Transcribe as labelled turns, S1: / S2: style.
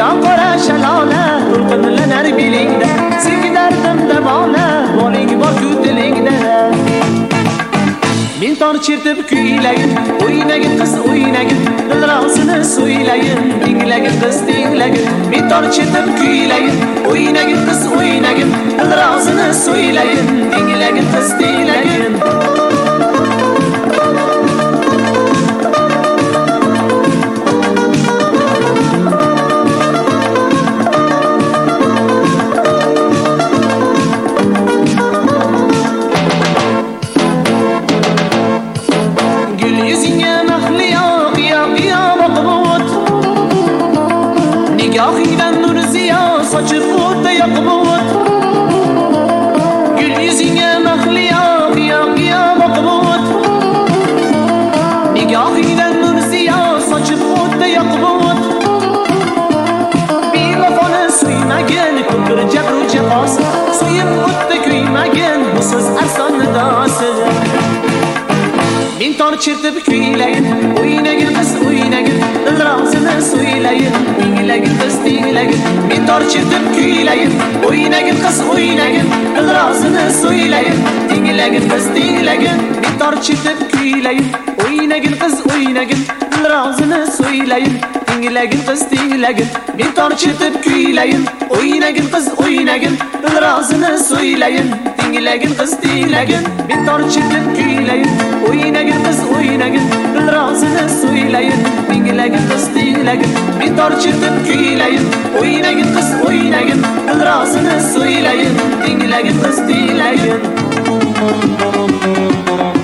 S1: daryo qora shalola to'lqinlanar belingda senga dardimda bola boling bor-ku dilingda men tor chertib kuylayin o'ynagin qiz o'ynagin dilrosini so'ylayin tinglagin qiz tinglagin men tor chertib kuylayin o'ynagin qiz o'ynagin dilrosini so'ylayin tinglagin qiz tinglagin Nigohingdan nur ziyo sochib o'tda yoqib o't Gul yuzingga mahliyo qiyo boqib o't Nigohingdan nur ziyo sochib o'tda yoqib o't Bevafoni suymagin ko'pir jabru jafosi Suyib o'tda kuymagin bu so'z arson nidosi Men tor chertib kuylayin o'ynagin qiz o'ynagin dilrosini so'ylayin tinglagin qiz tinglagin men tor chertib kuylayin o'ynagin qiz o'ynagin dilrosini so'ylayin tinglagin qiz tinglagin men tor chertib kuylayin o'ynagin qiz o'ynagin dilrosini so'ylayin tinglagin qiz tinglagin men tor chertib kuylayin o'ynagin qiz o'ynagin dilrosini so'ylayin tinglagin qiz tinglagin men tor chertib kuylayin o'ynagin qiz o'ynagin dilrosini so'ylayin tinglagin qiz tinglagin men tor chertib kuylayin o'ynagin qiz o'ynagin dilrosini so'ylayin tinglagin qiz tinglagin